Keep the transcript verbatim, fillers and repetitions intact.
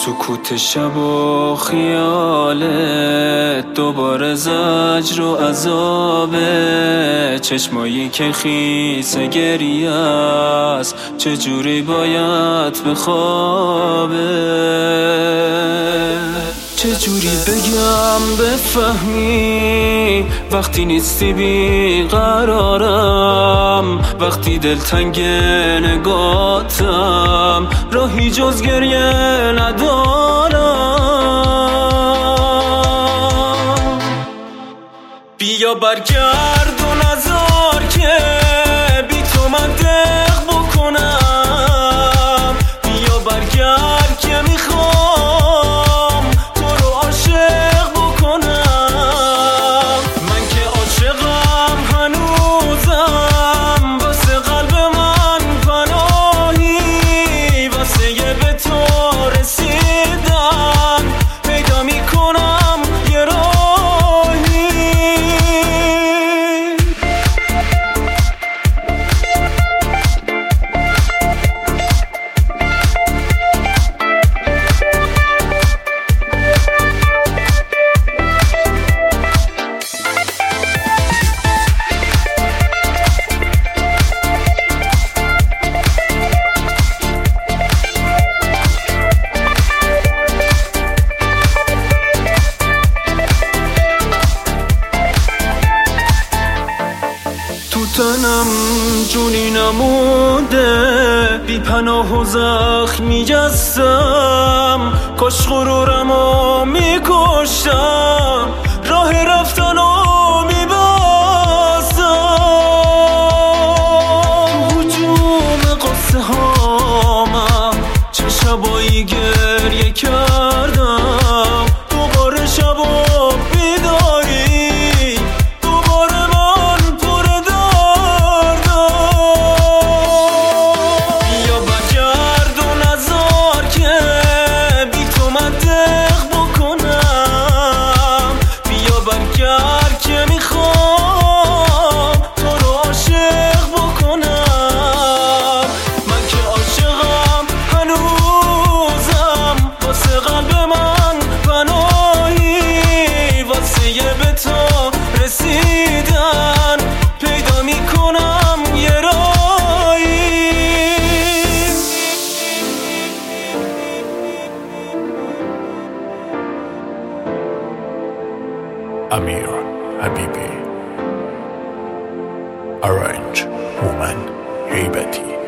سکوت شب و خیالت، دوباره زجر و عذابه، چشمایی که خیس گریه است، چجوری باید بخوابه. چجوری بگم بفهمی وقتی نیستی بی قرارم، وقتی دلتنگ نگاتم راهی جز گریه ندارم. بیا برگرد و نذار که بی تو من دق بکنم، بیا برگرد که میخوام تو رو عاشق بکنم. من که عاشقم هنوزم، واسه قلب من پناهی، واسه یه به تو رسیدن پیدا میکنم یه راهی. تنم جونی نموده، بی پناه و زخمی جستم، کاش غرورمو میکشتم، راه رفتنو میبستم. هجوم قصه هامم چه شبایی گریه کردم، دوباره شب و بیداری، دوباره من پر بیا برگرد و نذار که بی تو من دق بکنم، بیا برگرد که میخوام تو رو عاشق بکنم. من که عاشقم هنوزم، واسه قلب من پناهی، واسه یه به تو رسیدن پیدا میکنم یه راهی. Amir Habibi. Arrange Woman Haybati.